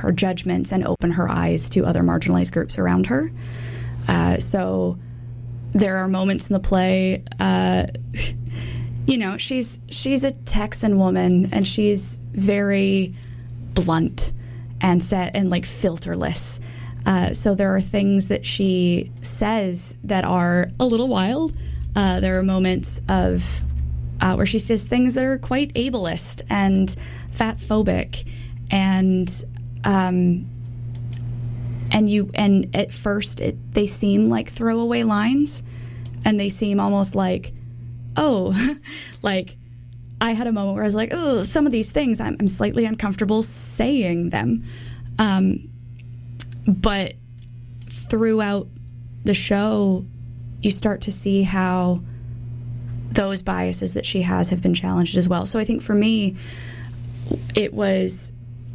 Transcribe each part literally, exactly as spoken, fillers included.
her judgments and open her eyes to other marginalized groups around her. Uh, so there are moments in the play, uh, you know, she's she's a Texan woman, and she's very blunt and set and like filterless. Uh, so there are things that she says that are a little wild. Uh, there are moments of uh, where she says things that are quite ableist and fat-phobic, and um, and you and at first it, they seem like throwaway lines, and they seem almost like, oh, like I had a moment where I was like, oh, some of these things I'm, I'm slightly uncomfortable saying them. Um, but throughout the show, you start to see how those biases that she has have been challenged as well. So I think for me, it was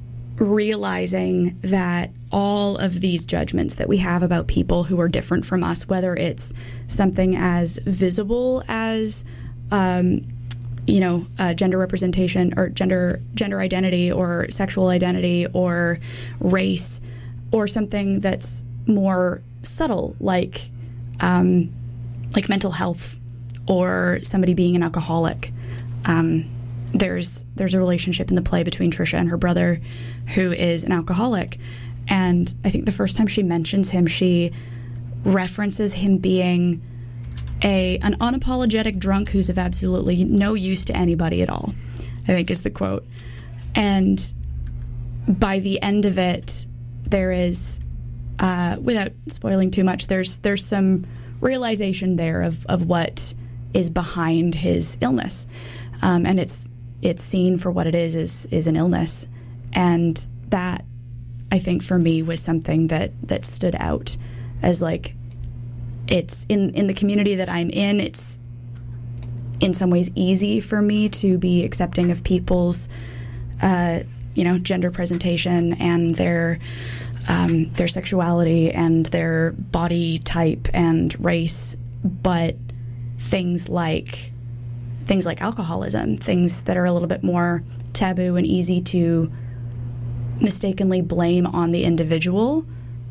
realizing that all of these judgments that we have about people who are different from us, whether it's something as visible as um, you know, uh, gender representation or gender gender identity or sexual identity or race, or something that's more subtle, like um, like mental health or somebody being an alcoholic. Um, there's there's a relationship in the play between Trisha and her brother, who is an alcoholic, and I think the first time she mentions him, she references him being a an unapologetic drunk who's of absolutely no use to anybody at all, I think is the quote. And by the end of it, there is, uh, without spoiling too much, there's there's some realization there of, of what is behind his illness. Um, and it's it's seen for what it is, is is an illness. And that, I think, for me, was something that, that stood out as like, it's in, in the community that I'm in, it's in some ways easy for me to be accepting of people's, uh, you know, gender presentation and their um, their sexuality and their body type and race, but things like things like alcoholism, things that are a little bit more taboo and easy to mistakenly blame on the individual,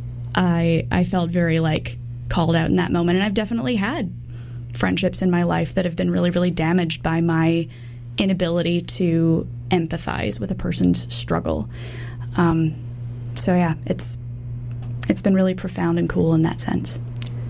I I felt very like called out in that moment. And I've definitely had friendships in my life that have been really, really damaged by my inability to empathize with a person's struggle. Um, so yeah, it's it's been really profound and cool in that sense.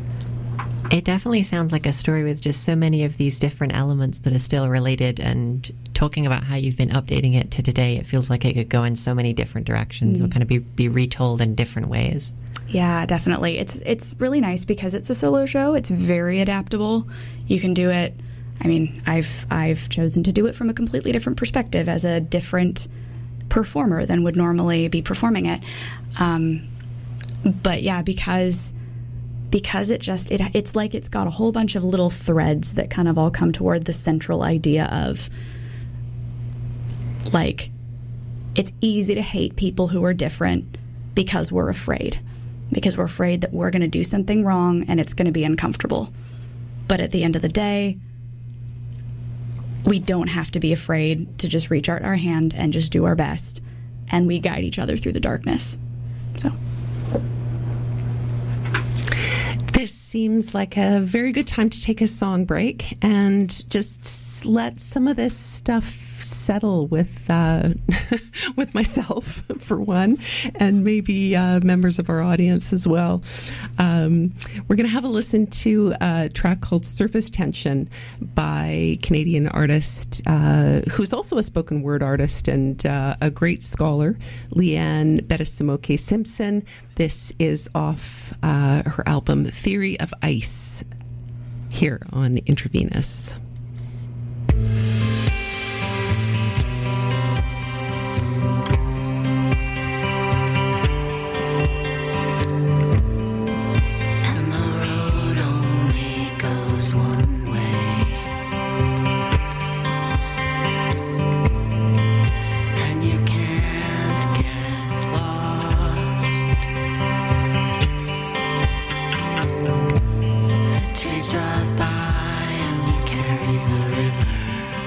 It definitely sounds like a story with just so many of these different elements that are still related, and talking about how you've been updating it to today, it feels like it could go in so many different directions mm. or kind of be, be retold in different ways. Yeah, definitely. It's it's really nice because it's a solo show. It's very adaptable. You can do it. I mean, I've I've chosen to do it from a completely different perspective as a different performer than would normally be performing it. Um, but yeah, because because it just it it's like it's got a whole bunch of little threads that kind of all come toward the central idea of, like, it's easy to hate people who are different because we're afraid. Because we're afraid that we're going to do something wrong and it's going to be uncomfortable. But at the end of the day, we don't have to be afraid to just reach out our hand and just do our best. And we guide each other through the darkness. So this seems like a very good time to take a song break and just let some of this stuff settle with uh, with myself, for one, and maybe uh, members of our audience as well. Um, we're going to have a listen to a track called Surface Tension by Canadian artist uh, who's also a spoken word artist and uh, a great scholar, Leanne Bettisimoke Simpson. This is off uh, her album Theory of Ice, here on Intravenous. Drive by and we carry the river.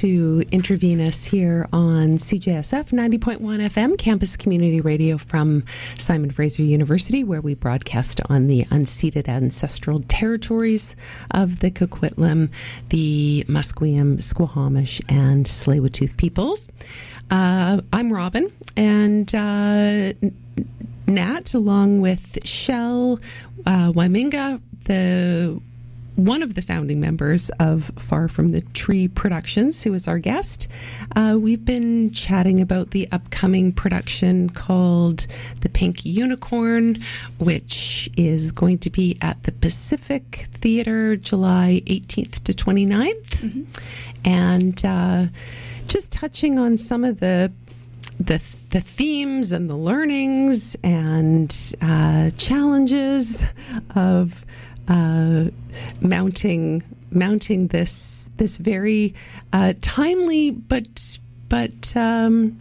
to intervene us here on C J S F ninety point one F M, Campus Community Radio from Simon Fraser University, where we broadcast on the unceded ancestral territories of the Coquitlam, the Musqueam, Squamish, and Tsleil-Waututh peoples. Uh, I'm Robin, and uh, Nat, along with Shell uh, Waiminga, the one of the founding members of Far From the Tree Productions, who is our guest. Uh, we've been chatting about the upcoming production called The Pink Unicorn, which is going to be at the Pacific Theatre July eighteenth to twenty-ninth. Mm-hmm. And uh, just touching on some of the the the themes and the learnings and uh, challenges of Uh, mounting mounting this this very uh, timely but but um,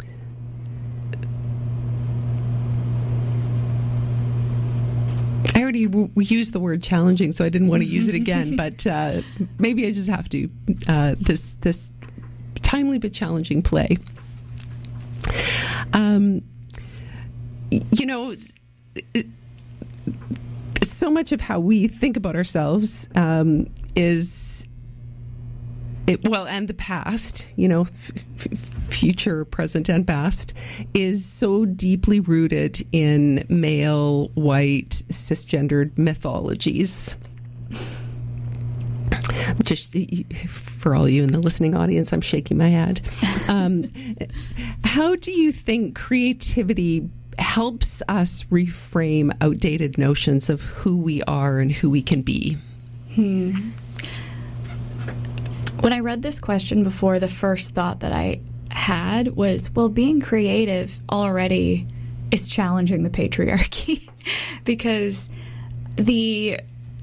I already w- used the word challenging, so I didn't want to use it again. But uh, maybe I just have to uh, this this timely but challenging play. Um, you know. It, So much of how we think about ourselves um, is, it, well, and the past, you know, f- future, present, and past, is so deeply rooted in male, white, cisgendered mythologies. Just for all you in the listening audience, I'm shaking my head. Um, how do you think creativity helps us reframe outdated notions of who we are and who we can be? Hmm. When I read this question before, the first thought that I had was, well, being creative already is challenging the patriarchy because the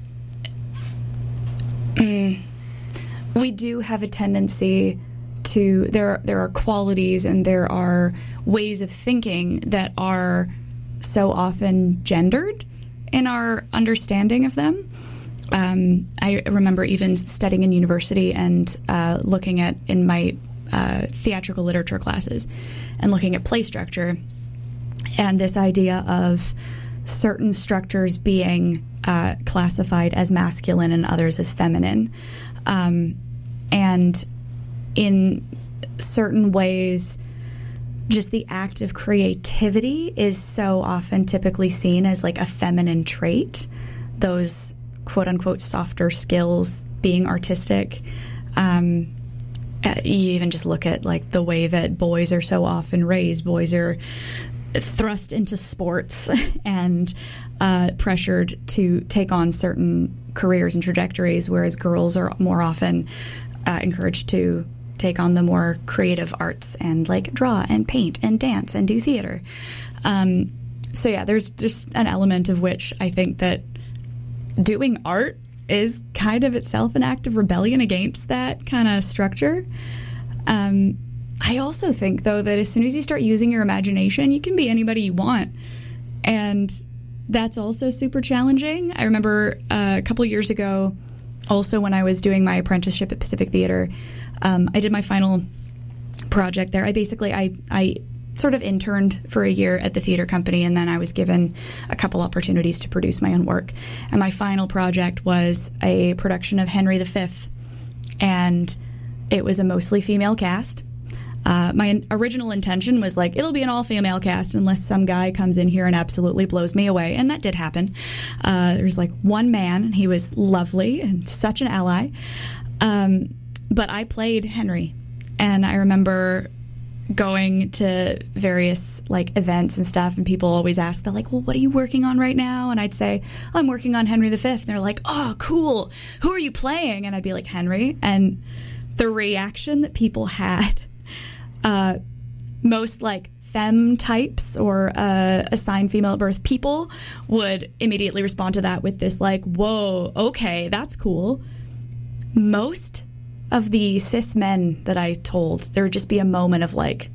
mm, we do have a tendency to there there are qualities and there are ways of thinking that are so often gendered in our understanding of them. Um, I remember even studying in university and uh, looking at in my uh, theatrical literature classes and looking at play structure and this idea of certain structures being uh, classified as masculine and others as feminine. Um, and in certain ways, just the act of creativity is so often typically seen as like a feminine trait. Those quote unquote softer skills, being artistic. Um, you even just look at like the way that boys are so often raised. Boys are thrust into sports and uh, pressured to take on certain careers and trajectories, whereas girls are more often uh, encouraged to take on the more creative arts and like draw and paint and dance and do theater. Um, so yeah, there's just an element of which I think that doing art is kind of itself an act of rebellion against that kind of structure. Um, I also think, though, that as soon as you start using your imagination, you can be anybody you want. And that's also super challenging. I remember uh, a couple years ago, also when I was doing my apprenticeship at Pacific Theatre, um, I did my final project there. I basically, I, I sort of interned for a year at the theater company, and then I was given a couple opportunities to produce my own work. And my final project was a production of Henry the Fifth, and it was a mostly female cast. Uh, my original intention was like, it'll be an all-female cast unless some guy comes in here and absolutely blows me away, and that did happen. Uh, there was like one man, and he was lovely and such an ally. Um, but I played Henry, and I remember going to various like events and stuff, and people always ask, they're like, well, what are you working on right now? And I'd say, oh, I'm working on Henry the Fifth. And they're like, oh, cool. Who are you playing? And I'd be like, Henry. And the reaction that people had, uh, most like femme types or uh, assigned female at birth people would immediately respond to that with this like, whoa, okay, that's cool. Most of the cis men that I told, there would just be a moment of like,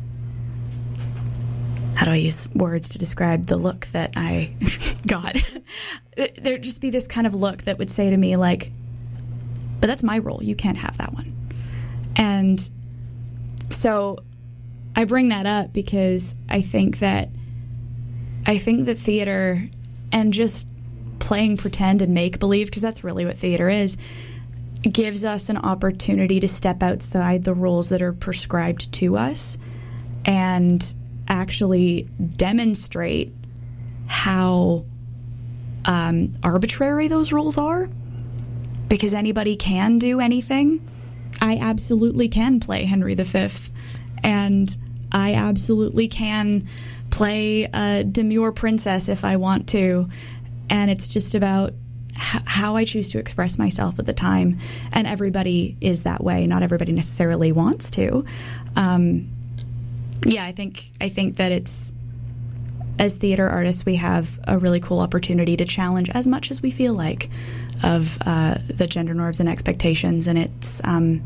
how do I use words to describe the look that I got? There'd just be this kind of look that would say to me like, but that's my role. You can't have that one. And so I bring that up because I think that I think that theater and just playing pretend and make-believe, because that's really what theater is, gives us an opportunity to step outside the rules that are prescribed to us and actually demonstrate how um, arbitrary those rules are, because anybody can do anything. I absolutely can play Henry the Fifth, and I absolutely can play a demure princess if I want to, and it's just about h- how I choose to express myself at the time, and everybody is that way. Not everybody necessarily wants to. Um, yeah, I think I think that it's, as theater artists, we have a really cool opportunity to challenge as much as we feel like of uh, the gender norms and expectations, and it's um,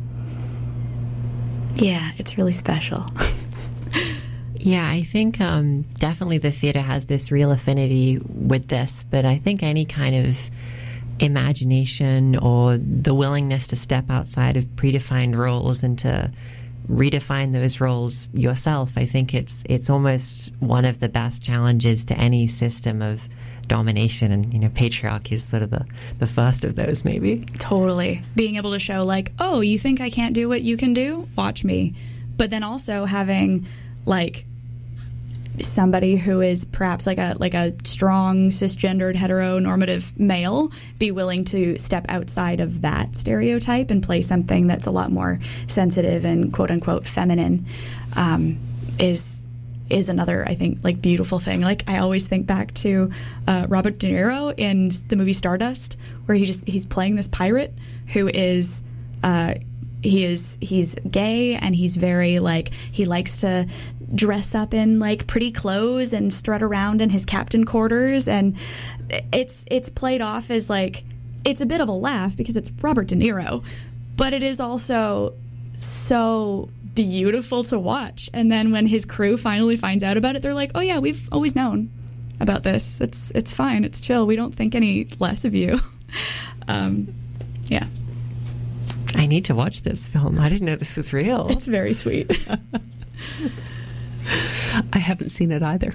yeah, it's really special. Yeah, I think um, definitely the theater has this real affinity with this, but I think any kind of imagination or the willingness to step outside of predefined roles and to redefine those roles yourself, I think it's it's almost one of the best challenges to any system of domination, and you know, patriarchy is sort of the, the first of those, maybe. Totally. Being able to show, like, oh, you think I can't do what you can do? Watch me. But then also having, like, somebody who is perhaps like a like a strong cisgendered heteronormative male be willing to step outside of that stereotype and play something that's a lot more sensitive and quote unquote feminine um, is is another, I think, like beautiful thing. Like, I always think back to uh, Robert De Niro in the movie Stardust, where he just he's playing this pirate who is uh, he is he's gay, and he's very like he likes to dress up in like pretty clothes and strut around in his captain quarters, and it's it's played off as like it's a bit of a laugh because it's Robert De Niro, but it is also so beautiful to watch. And then when his crew finally finds out about it, they're like, oh yeah, we've always known about this. It's it's fine, it's chill, we don't think any less of you. um, yeah. I need to watch this film. I didn't know this was real. It's very sweet. I haven't seen it either.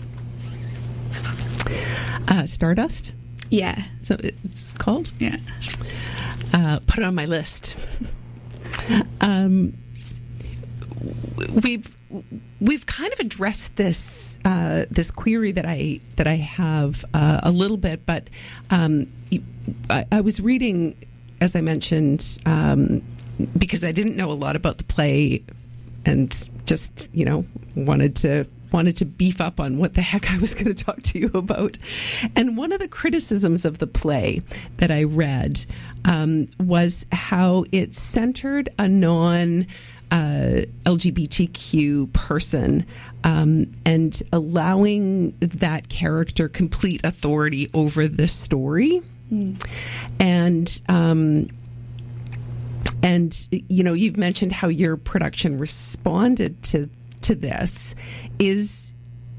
Uh, Stardust? Yeah. So it's called? Yeah. Uh, put it on my list. Um, we've we've kind of addressed this uh, this query that I that I have uh, a little bit, but um, I, I was reading, as I mentioned, um, because I didn't know a lot about the play, and just, you know, wanted to wanted to beef up on what the heck I was going to talk to you about. And one of the criticisms of the play that I read um, was how it centered a non uh, L G B T Q person um, and allowing that character complete authority over the story. Mm. And um, and you know, you've mentioned how your production responded to to this. Is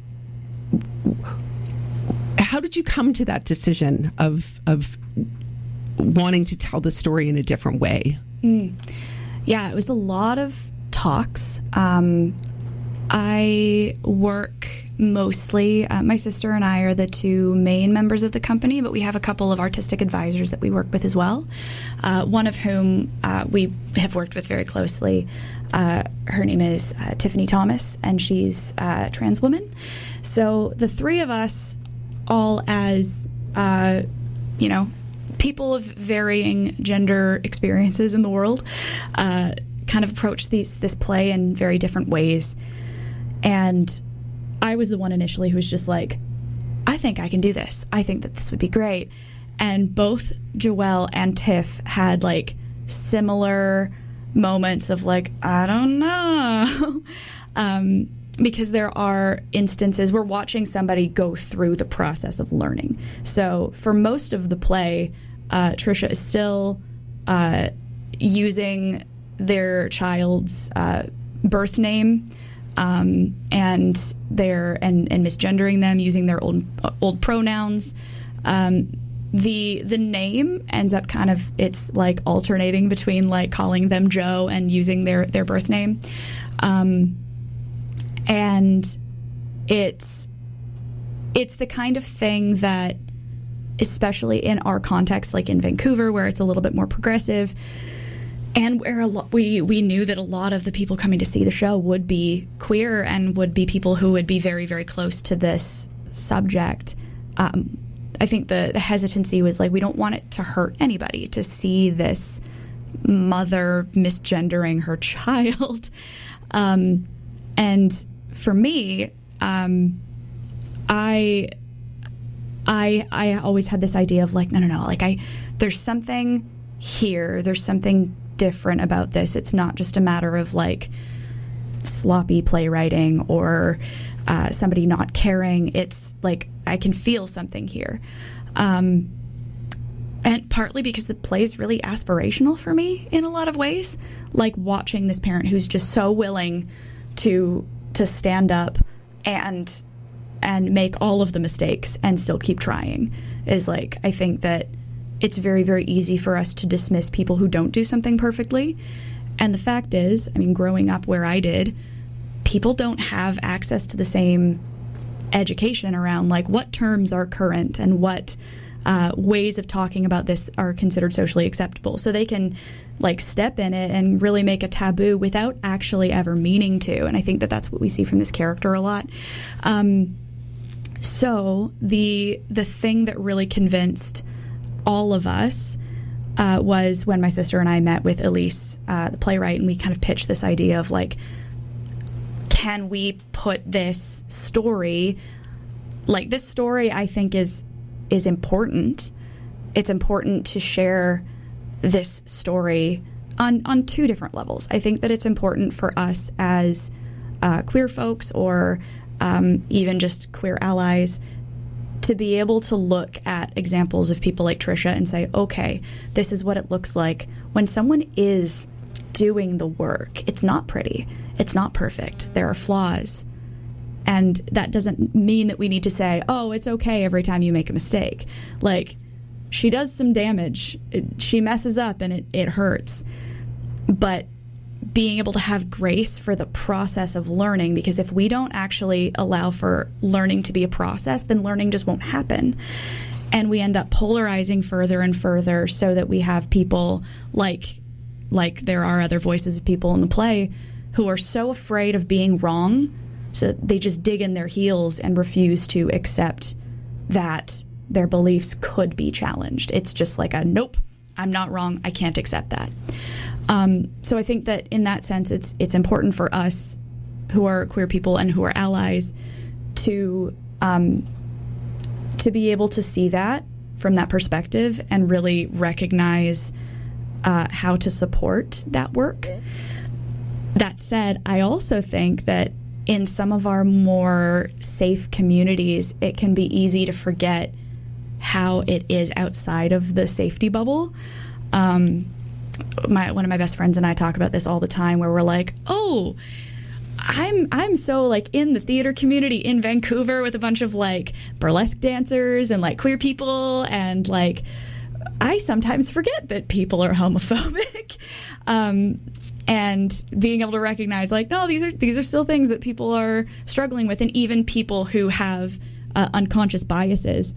how did you come to that decision of of wanting to tell the story in a different way? Mm. Yeah, it was a lot of talks. Um, I work mostly, uh, my sister and I are the two main members of the company, but we have a couple of artistic advisors that we work with as well, uh, one of whom uh, we have worked with very closely. Uh, her name is uh, Tiffany Thomas, and she's a trans woman. So the three of us, all as, uh, you know, people of varying gender experiences in the world, uh, kind of approach these this play in very different ways. And I was the one initially who was just like, I think I can do this. I think that this would be great. And both Joelle and Tiff had like similar moments of like, I don't know. um, because there are instances we're watching somebody go through the process of learning. So for most of the play, uh, Trisha is still uh, using their child's uh, birth name, um, and they're and, and misgendering them, using their old old pronouns. Um, the the name ends up kind of, it's like alternating between like calling them Joe and using their, their birth name. Um, and it's it's the kind of thing that, especially in our context, like in Vancouver, where it's a little bit more progressive, and where a lot, we, we knew that a lot of the people coming to see the show would be queer and would be people who would be very, very close to this subject. Um, I think the, the hesitancy was like, we don't want it to hurt anybody to see this mother misgendering her child. Um, and for me, um, I, I, I always had this idea of like, no, no, no, like I, there's something here, there's something different about this. It's not just a matter of like sloppy playwriting or uh, somebody not caring. It's like, I can feel something here. Um, and partly because the play is really aspirational for me in a lot of ways, like watching this parent who's just so willing to, to stand up and, and make all of the mistakes and still keep trying is like, I think that it's very, very easy for us to dismiss people who don't do something perfectly. And the fact is, I mean, growing up where I did, people don't have access to the same education around like what terms are current and what uh, ways of talking about this are considered socially acceptable. So they can like step in it and really make a taboo without actually ever meaning to. And I think that that's what we see from this character a lot. Um, so the the thing that really convinced all of us uh, was when my sister and I met with Elise, uh, the playwright, and we kind of pitched this idea of like, can we put this story, like this story I think is is important. It's important to share this story on, on two different levels. I think that it's important for us as uh, queer folks or um, even just queer allies to be able to look at examples of people like Trisha and say, okay, this is what it looks like when someone is doing the work. It's not pretty. It's not perfect. There are flaws. And that doesn't mean that we need to say, oh, it's okay every time you make a mistake. Like, she does some damage. It, she messes up and it, it hurts. But being able to have grace for the process of learning, because if we don't actually allow for learning to be a process, then learning just won't happen. And we end up polarizing further and further so that we have people like, like there are other voices of people in the play who are so afraid of being wrong, so they just dig in their heels and refuse to accept that their beliefs could be challenged. It's just like a, nope, I'm not wrong. I can't accept that. Um, so I think that in that sense, it's it's important for us who are queer people and who are allies to um, to be able to see that from that perspective and really recognize uh, how to support that work. That said, I also think that in some of our more safe communities, it can be easy to forget how it is outside of the safety bubble. Um, my one of my best friends and I talk about this all the time, where we're like, oh, I'm I'm so like in the theater community in Vancouver with a bunch of like burlesque dancers and like queer people, and like I sometimes forget that people are homophobic. um, and being able to recognize like, no, these are these are still things that people are struggling with, and even people who have uh, unconscious biases.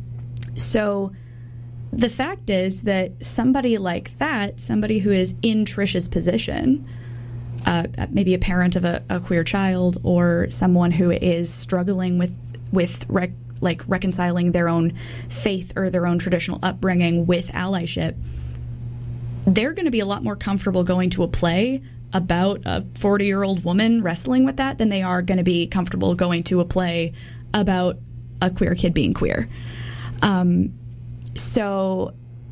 So the fact is that somebody like that, somebody who is in Trisha's position, uh, maybe a parent of a, a queer child, or someone who is struggling with with rec- like reconciling their own faith or their own traditional upbringing with allyship, they're going to be a lot more comfortable going to a play about a forty-year-old woman wrestling with that than they are going to be comfortable going to a play about a queer kid being queer. Um, so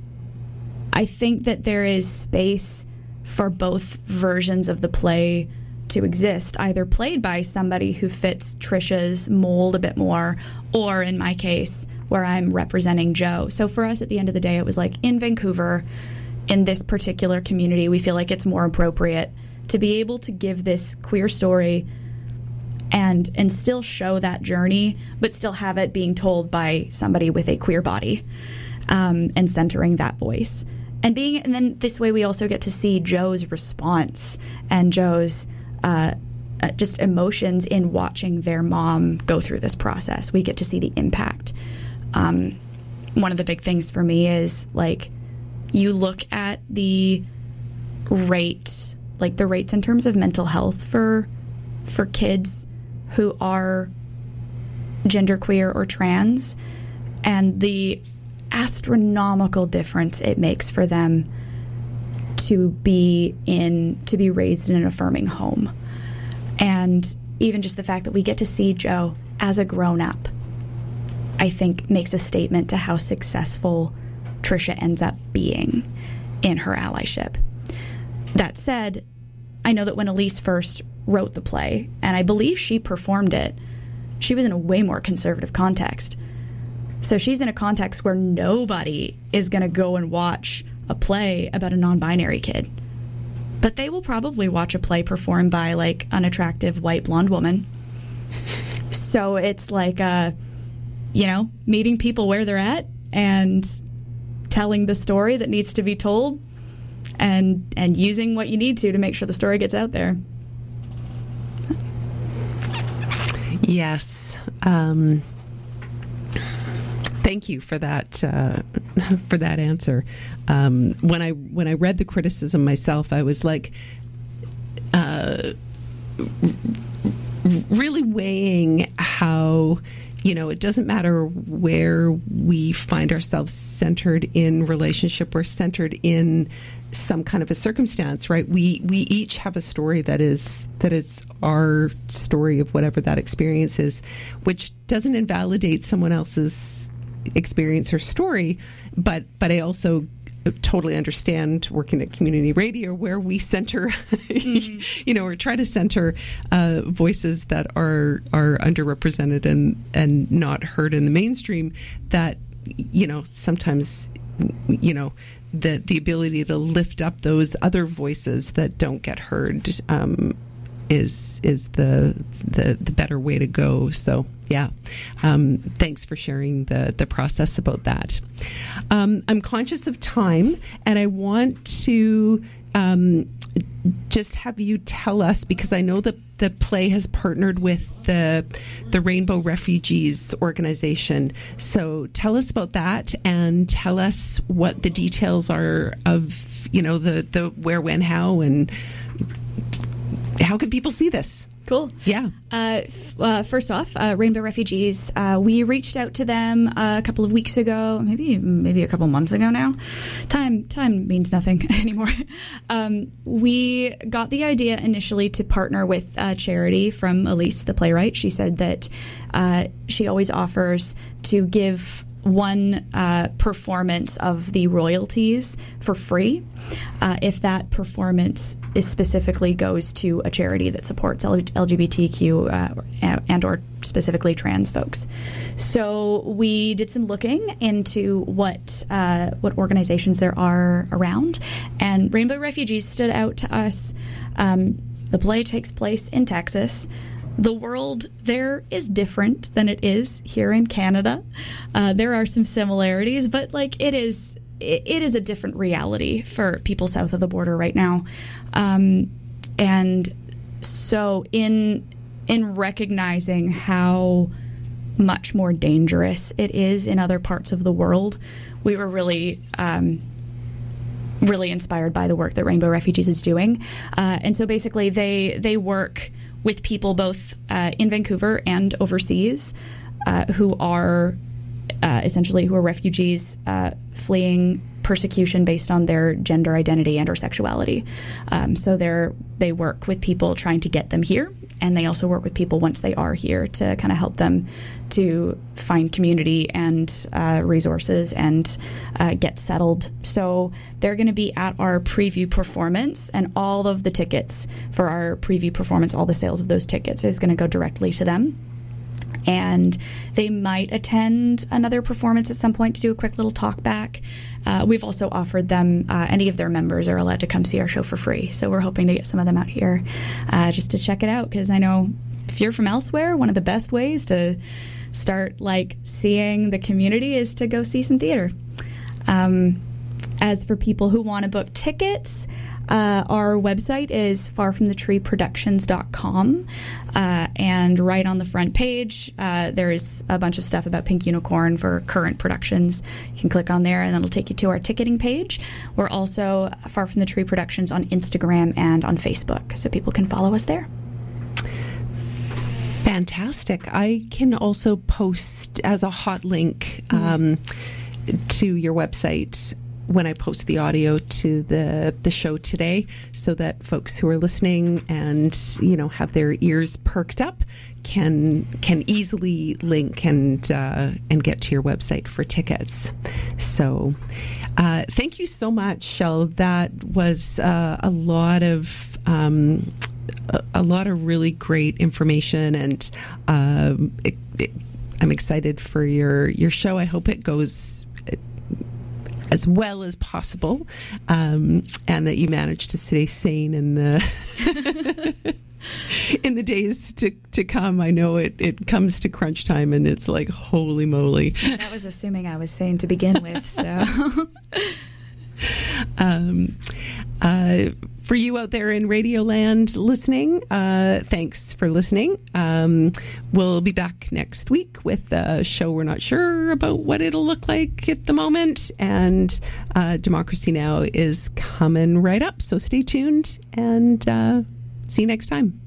I think that there is space for both versions of the play to exist, either played by somebody who fits Trisha's mold a bit more, or in my case, where I'm representing Joe. So for us, at the end of the day, it was like, in Vancouver, in this particular community, we feel like it's more appropriate to be able to give this queer story and and still show that journey, but still have it being told by somebody with a queer body. um, and centering that voice. And being, and then this way we also get to see Joe's response and Joe's uh, uh, just emotions in watching their mom go through this process. We get to see the impact. Um, one of the big things for me is, like, you look at the rate, like the rates in terms of mental health for for kids who are genderqueer or trans, and the astronomical difference it makes for them to be in to be raised in an affirming home. And even just the fact that we get to see Joe as a grown-up, I think makes a statement to how successful Trisha ends up being in her allyship. That said, I know that when Elise first wrote the play, and I believe she performed it, she was in a way more conservative context. So she's in a context where nobody is going to go and watch a play about a non-binary kid. But they will probably watch a play performed by, like, an attractive white blonde woman. So it's like, uh, you know, meeting people where they're at and telling the story that needs to be told, and and using what you need to to make sure the story gets out there. Yes. Um, thank you for that uh, for that answer. Um, when I when I read the criticism myself, I was like, uh, really weighing how, you know, it doesn't matter where we find ourselves centered in relationship or centered in some kind of a circumstance, right? We we each have a story that is that is our story of whatever that experience is, which doesn't invalidate someone else's experience or story, but but I also totally understand working at community radio where we center, mm-hmm. you know, or try to center uh, voices that are are underrepresented and and not heard in the mainstream. That, you know, sometimes, you know, the the ability to lift up those other voices that don't get heard um, is is the, the the better way to go. So yeah, um, thanks for sharing the the process about that. Um, I'm conscious of time, and I want to um, just have you tell us, because I know that the play has partnered with the the Rainbow Refugees organization. So tell us about that, and tell us what the details are of, you know, the the where, when, how, and how can people see this? Cool. Yeah. Uh, f- uh, first off, uh, Rainbow Refugees, uh, we reached out to them uh, a couple of weeks ago, maybe maybe a couple months ago now. Time time means nothing anymore. um, we got the idea initially to partner with a charity from Elise, the playwright. She said that uh, she always offers to give one uh, performance of the royalties for free uh, if that performance is specifically goes to a charity that supports L G B T Q uh, and or specifically trans folks. So we did some looking into what uh, what organizations there are around, and Rainbow Refugees stood out to us. Um, the play takes place in Texas. The world there is different than it is here in Canada. Uh, there are some similarities, but like it is, it, it is a different reality for people south of the border right now. Um, and so, in in recognizing how much more dangerous it is in other parts of the world, we were really. Um, really inspired by the work that Rainbow Refugees is doing. Uh, and so basically they they work with people both uh, in Vancouver and overseas uh, who are uh, essentially who are refugees uh, fleeing persecution based on their gender identity and or sexuality. Um, so they're they work with people trying to get them here, and they also work with people once they are here to kind of help them to find community and uh, resources and uh, get settled. So they're going to be at our preview performance, and all of the tickets for our preview performance, all the sales of those tickets is going to go directly to them. And they might attend another performance at some point to do a quick little talk back. Uh, we've also offered them, uh, any of their members are allowed to come see our show for free. So we're hoping to get some of them out here uh, just to check it out, because I know if you're from elsewhere, one of the best ways to start like seeing the community is to go see some theater. Um, as for people who want to book tickets, Uh, our website is far from the tree productions dot com, uh, and right on the front page uh, there is a bunch of stuff about Pink Unicorn for current productions. You can click on there and that'll take you to our ticketing page. We're also Far From the Tree Productions on Instagram and on Facebook, so people can follow us there. Fantastic. I can also post as a hot link um, to your website when I post the audio to the the show today, so that folks who are listening and, you know, have their ears perked up can can easily link and uh, and get to your website for tickets. So uh, thank you so much, Shel. That was uh, a lot of um, a, a lot of really great information, and um, it, it, I'm excited for your your show. I hope it goes as well as possible, um, and that you manage to stay sane in the in the days to, to come. I know it, it comes to crunch time, and it's like, holy moly. That was assuming I was sane to begin with, so... um, uh, for you out there in Radioland listening, uh, thanks for listening. Um, we'll be back next week with a show we're not sure about what it'll look like at the moment, and uh, Democracy Now! Is coming right up, so stay tuned, and uh, see you next time.